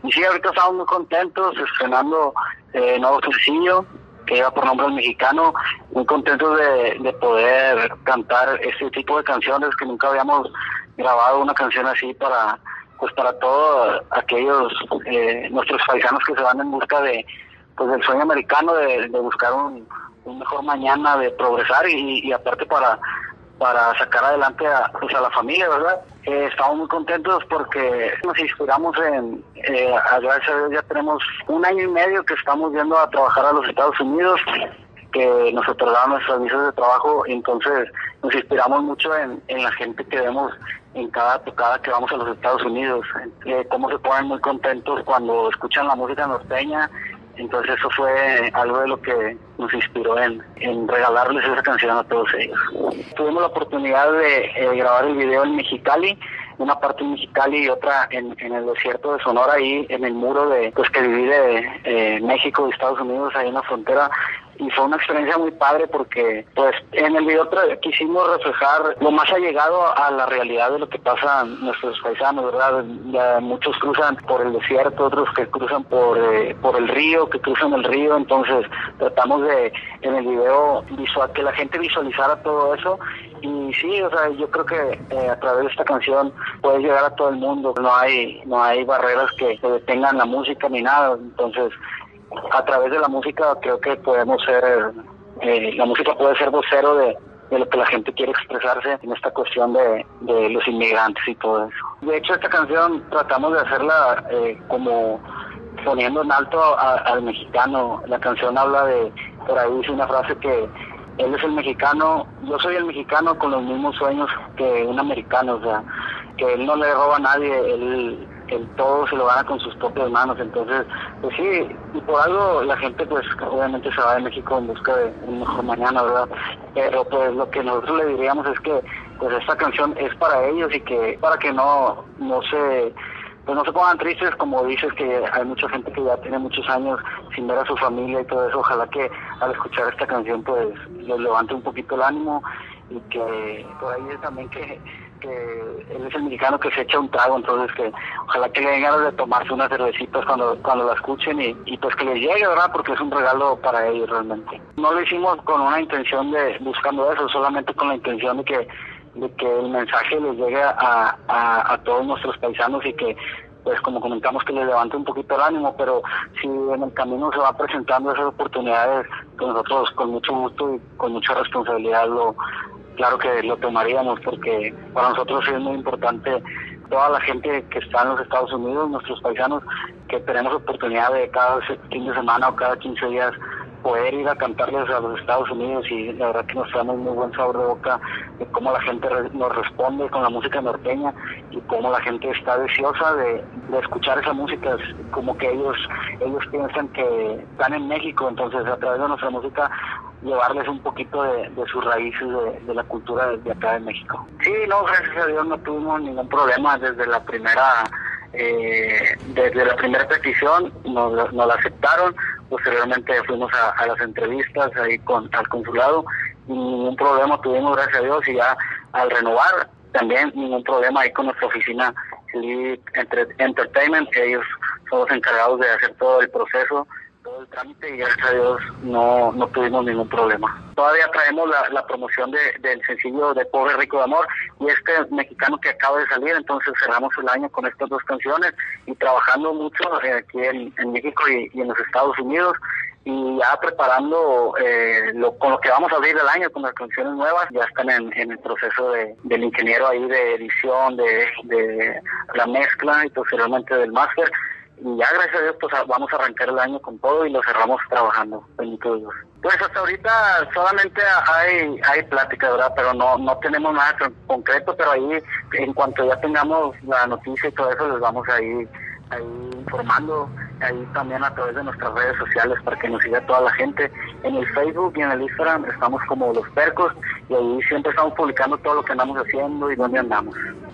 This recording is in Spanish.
Y sí, ahorita estamos muy contentos estrenando nuevo sencillo que lleva por nombre El Mexicano, muy contentos de poder cantar este tipo de canciones que nunca habíamos grabado una canción así para todos aquellos nuestros paisanos que se van en busca de del sueño americano de buscar un mejor mañana, de progresar y aparte para sacar adelante a la familia, ¿verdad? Estamos muy contentos porque nos inspiramos gracias a Dios ya tenemos 1 año y medio que estamos yendo a trabajar a los Estados Unidos, que nos otorgaron nuestros visas de trabajo, entonces nos inspiramos mucho en la gente que vemos en cada tocada que vamos a los Estados Unidos, cómo se ponen muy contentos cuando escuchan la música norteña. Entonces eso fue algo de lo que nos inspiró en regalarles esa canción a todos ellos. Tuvimos la oportunidad de grabar el video en Mexicali, una parte en Mexicali y otra en el desierto de Sonora, ahí en el muro que divide México y Estados Unidos, ahí en la frontera. Y fue una experiencia muy padre porque pues en el video quisimos reflejar lo más allegado a la realidad de lo que pasa en nuestros paisanos, ¿verdad? Ya muchos cruzan por el desierto, otros que cruzan por el río, entonces tratamos de en el video que la gente visualizara todo eso. Y sí, o sea, yo creo que a través de esta canción puedes llegar a todo el mundo, no hay barreras que detengan la música ni nada, entonces a través de la música creo que podemos ser, la música puede ser vocero de lo que la gente quiere expresarse en esta cuestión de los inmigrantes y todo eso. De hecho, esta canción tratamos de hacerla como poniendo en alto al mexicano. La canción habla por ahí dice una frase que él es el mexicano, yo soy el mexicano con los mismos sueños que un americano, o sea, que él no le roba a nadie, él todo se lo gana con sus propias manos. Entonces pues sí, y por algo la gente pues obviamente se va de México en busca de un mejor mañana, ¿verdad? Pero pues lo que nosotros le diríamos es que pues esta canción es para ellos y que para que no se pongan tristes, como dices, que hay mucha gente que ya tiene muchos años sin ver a su familia y todo eso. Ojalá que al escuchar esta canción pues les levante un poquito el ánimo y que por ahí es también que él es el mexicano que se echa un trago, entonces que ojalá que le den ganas de tomarse unas cervecitas cuando la escuchen y pues que les llegue, ¿verdad? Porque es un regalo para ellos realmente. No lo hicimos con una intención de buscando eso, solamente con la intención de que el mensaje les llegue a todos nuestros paisanos y que pues como comentamos que les levante un poquito el ánimo, pero si en el camino se va presentando esas oportunidades, pues nosotros con mucho gusto y con mucha responsabilidad claro que lo tomaríamos, porque para nosotros sí es muy importante toda la gente que está en los Estados Unidos, nuestros paisanos, que tenemos oportunidad de cada fin de semana o cada 15 días poder ir a cantarles a los Estados Unidos, y la verdad que nos traemos muy buen sabor de boca de cómo la gente nos responde con la música norteña y cómo la gente está deseosa de escuchar esa música, como que ellos piensan que están en México, entonces a través de nuestra música llevarles un poquito de sus raíces de la cultura de acá de México. Sí, no, gracias a Dios no tuvimos ningún problema desde la primera petición, nos la aceptaron. Posteriormente fuimos a las entrevistas ahí al consulado y ningún problema tuvimos, gracias a Dios, y ya al renovar también ningún problema ahí con nuestra oficina Elite Entertainment, que ellos son los encargados de hacer todo el proceso, todo el trámite, y gracias a Dios no tuvimos ningún problema. Todavía traemos la promoción del sencillo de Pobre Rico de Amor y este mexicano que acaba de salir, entonces cerramos el año con estas dos canciones y trabajando mucho aquí en México y en los Estados Unidos, y ya preparando con lo que vamos a abrir el año con las canciones nuevas. Ya están en el proceso del ingeniero ahí de edición, de la mezcla y posteriormente del máster. Y ya gracias a Dios pues vamos a arrancar el año con todo y lo cerramos trabajando. Bendito Dios. Pues hasta ahorita solamente hay plática, ¿verdad? Pero no tenemos nada concreto, pero ahí en cuanto ya tengamos la noticia y todo eso les vamos a ir ahí informando, ahí también a través de nuestras redes sociales para que nos siga toda la gente. En el Facebook y en el Instagram estamos como Los Percos y ahí siempre estamos publicando todo lo que andamos haciendo y dónde andamos.